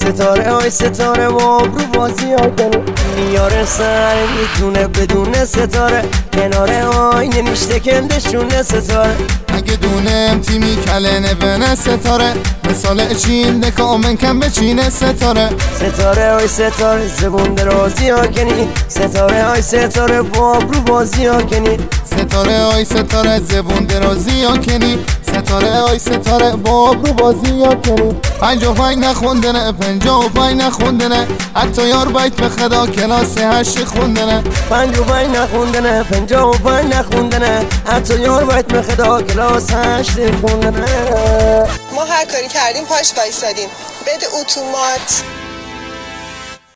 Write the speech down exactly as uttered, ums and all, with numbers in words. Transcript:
ستاره های ستاره و ابرو بازی ها کنی میاره سر میتونه بدون ستاره کنار آینه میشتکندشونه ستاره اگه دونم تیمی کلنه بنه ستاره مثال چین دکا من کم بچینه ستاره ستاره های ستاره زبون درازی ها کنی ستاره های ستاره با ابرو بازی ها کنی ستاره های ستاره زبون درازی ها کنی ستاره های ستاره با ابرو بازی ها کنی پنجا و پنج نخوندنه پنجا و پنج نخوندنه حتی یار بیت به خدا کلاس هشت خوندنه پنج و پنج نخوندنه پنجا و پنج نخوندنه حتی یار بیت به خدا کلاس هشت خوندنه ما هر کاری کردیم پاش وایسادیم بده اتومات